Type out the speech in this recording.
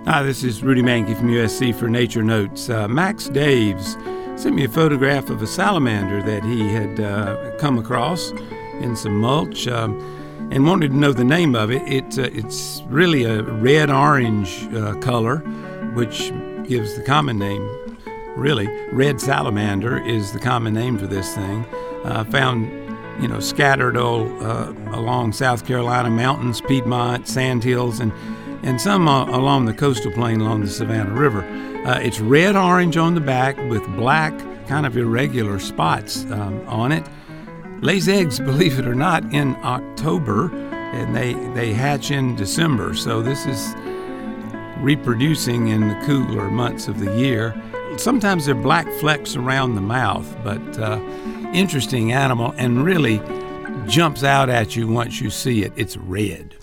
Hi, this is Rudy Mankey from USC for Nature Notes. Max Daves sent me a photograph of a salamander that he had come across in some mulch and wanted to know the name of it. It's really a red-orange color, which gives the common name. Really, red salamander is the common name for this thing. Found, scattered all along South Carolina mountains, Piedmont, sandhills, and some along the coastal plain along the Savannah River. It's red-orange on the back with black, kind of irregular spots on it. Lays eggs, believe it or not, in October, and they hatch in December. So this is reproducing in the cooler months of the year. Sometimes there are black flecks around the mouth, but interesting animal, and really jumps out at you once you see it. It's red.